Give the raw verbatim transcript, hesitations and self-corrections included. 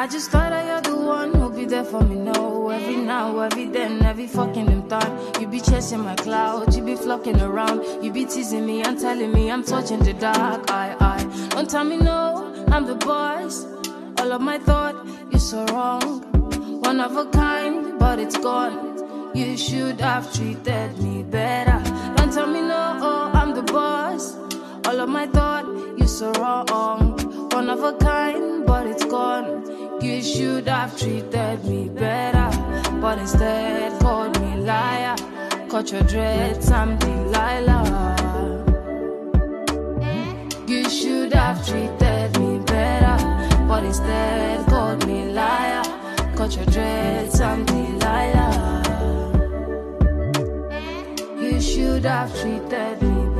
I just thought that you're the one who'll be there for me, no. Every now, every then, every fucking them time. You be chasing my clouds, you be flocking around. You be teasing me and telling me I'm touching the dark. I, I, don't tell me no, I'm the boss. All of my thought, you're so wrong. One of a kind, but it's gone. You should have treated me better. Don't tell me no, oh, I'm the boss. All of my thought, you're so wrong. One of a kind, but it's gone. You should have treated me better, but instead called me liar. Cut your dreads, I'm Delilah. You should have treated me better, but instead called me liar. Cut your dreads, I'm Delilah. You should have treated me better.